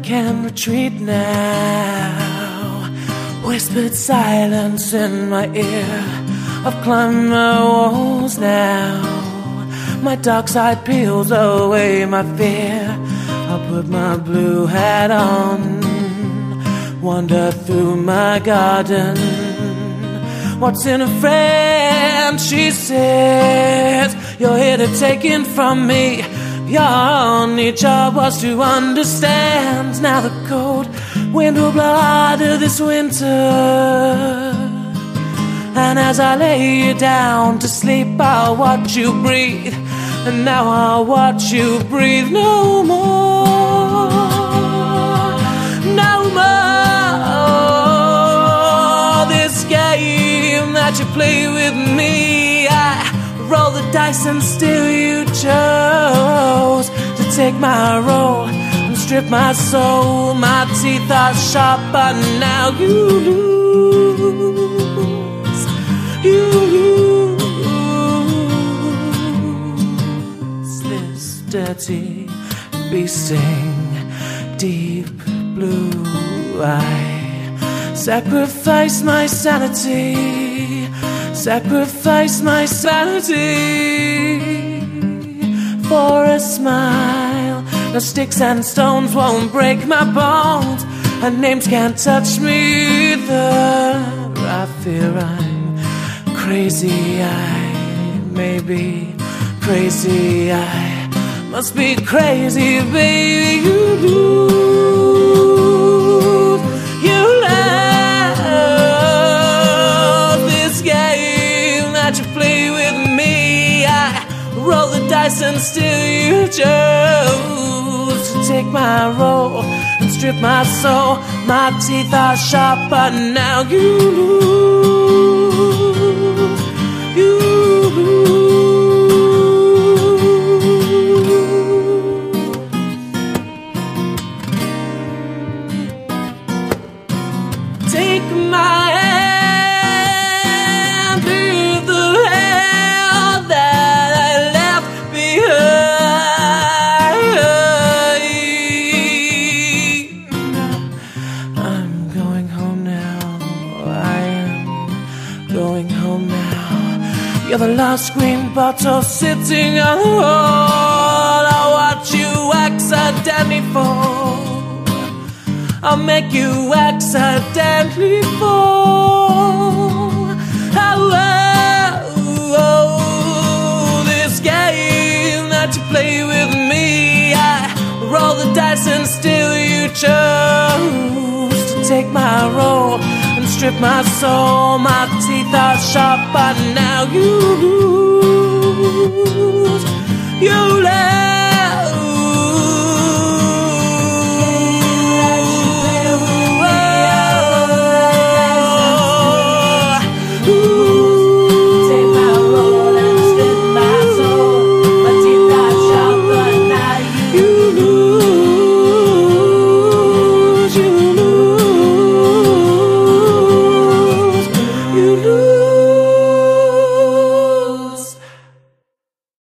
can retreat now. Whispered silence in my ear. I've climbed my walls now. My dark side peels away my fear. I'll put my blue hat on, wander through my garden. What's in a friend, she says. You're here to take it from me. Your only job was to understand. Now the cold wind will blow harder this winter, and as I lay you down to sleep, I'll watch you breathe. And now I'll watch you breathe no more. No more. This game that you play with me, I roll the dice and still you chose to take my role and strip my soul. My teeth are sharp, but now you lose. You lose. This dirty, beasting, deep blue eye. Sacrifice my sanity. Sacrifice my sanity for a smile. No sticks and stones won't break my bones, and names can't touch me either. I fear I'm crazy. I may be crazy. I must be crazy, baby. You lose. You love this game that you play with me. I roll the dice and still you chose to take my role and strip my soul. My teeth are sharp, but now you lose. You lose. Take my hand through the hell that I left behind. I'm going home now. I am going home now. You're the last green bottle sitting on the wall. I'll watch you accidentally fall. I'll make you accidentally fall. Oh, this game that you play with me, I roll the dice and still you chose to take my role and strip my soul. My teeth are sharp, but now you lose. You lose.